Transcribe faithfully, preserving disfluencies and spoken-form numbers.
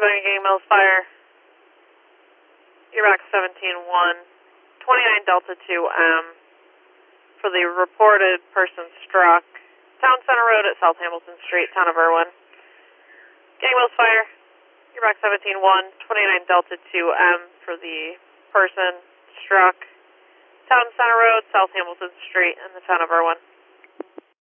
going Gang Mills Fire. Iraq seventeen one, twenty-nine Delta two M for the reported person struck. Town Center Road at South Hamilton Street, Town of Irwin. Gang Mills Fire. Iraq seventeen one, twenty-nine Delta two M for the person struck. Town Center Road, South Hamilton Street in the Town of Irwin.